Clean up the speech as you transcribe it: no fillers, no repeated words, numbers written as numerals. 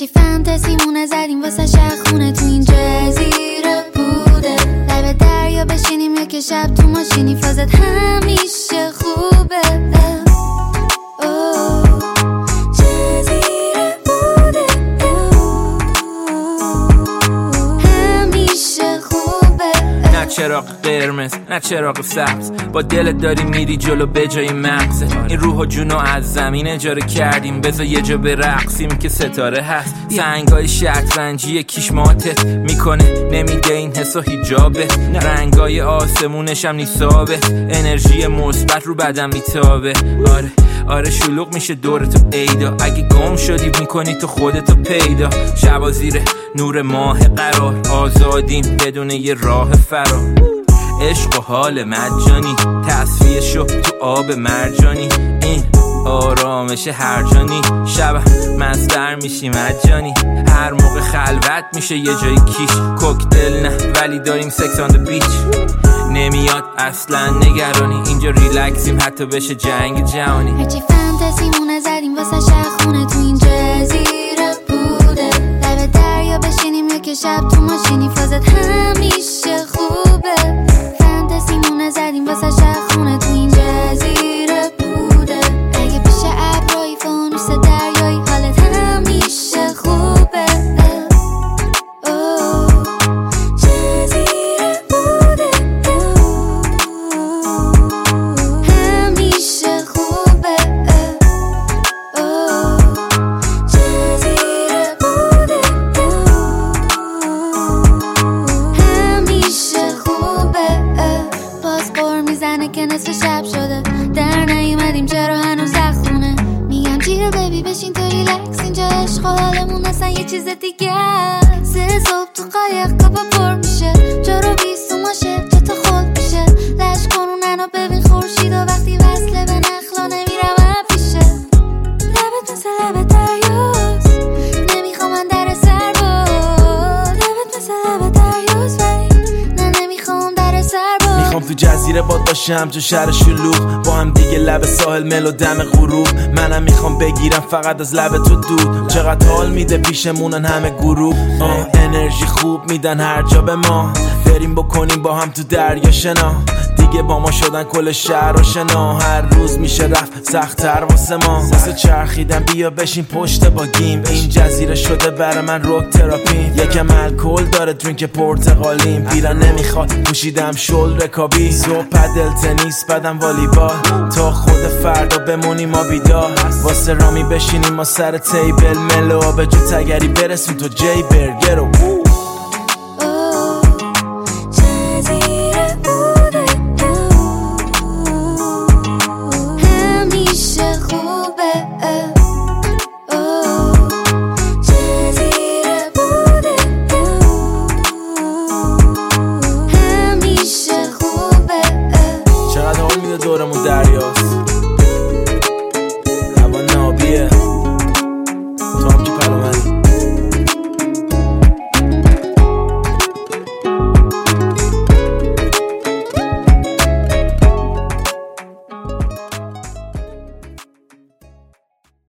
هرچی فانتزیمونه زدیم واسه شخونه تو این جزیره بوده لب دریا بشینیم یا که شب تو ماشینی فازت همیشه خوبه جزیره بوده همیشه خوبه نه چراغ قرمز نه چراغ سبز با دلت داری میری جلو به جای مغزه این روح و جونو از زمین اجاره کردیم بذار یه جا برقصیم که ستاره هست سنگای شطرنجی کیشماتت میکنه نمیده این حسو حجابه رنگای آسمونش هم نیسابه انرژی مثبت رو بدن میتابه آره شلوغ میشه دورتو ایدا اگه گم شدی میکنی تو خودتو پیدا شبا زیر نور ماه قرار آزادیم بدون یه راه فرار عشق و حال مجانی تصفیه شو تو آب مرجانی این آرامش هر جانی شب مستر میشی مجانی هر موقع خلوت میشه یه جای کیش کوکتل نه ولی داریم سکس آن د بیچ نمیاد اصلا نگرانی اینجا ریلکسیم حتی بشه جنگ جهانی هرچی فانتزیمونه زدیم واسه شخونه تو این جزیره بوده لب دریا بشینیم یا که شب تو ماشینی فازت همیشه خوبه فانتزیمونه زدیم واسه شخونه تو این جزیره بوده اگه پیش ابرایی فانوس دریایی حالت همیشه خوبه جزیره بوده همیشه خوبه جزیره بوده همیشه خوبه باز قر میزنه که نصف شب شده در نیومدیم چرا هنوز خونه میگم جیل بیبی بشین تو ریلکس اینجا عشق و حالمون اصلا یه چیز دیگه سه صبح تو قایق کپا پر میشه جا رو بیست و ماشه جا تا خود میشه لش کنونن و ببین خورشید و وقتی وصله به نخلا نمیرم پیشه لبت مثل لب دریاست نمیخوام من در سر باز لبت مثل لب دریاست ولی نه نمیخوام در سر باز میخوام تو جزیره باد باشم تو شهر شلوغ با هم دیگه لب ساحل مل و دم غروب منم میخوام بگیرم فقط از لب تو دود چقدر حال میده پیشمونن همه گروه انرژی خوب میدن هر جا به ما بریم بکنیم با هم تو دریا شنا دیگه با ما شدن کل شهر و شنا هر روز میشه رفت سخت‌تر واسه ما واسه چرخیدن بیا بشین پشت با گیم این جزیره شده برای من روک تراپی یکم الکل داره درینک پرتقالیم بیرا نمیخواد پوشیدم شل رکابی صبح پدل تنیس بدم والیبال تا خود فردا بمونیم ما بیدار واسه رامی بشینیم ما سر تیبل ملو به جو تگری برسیم تو جی برگر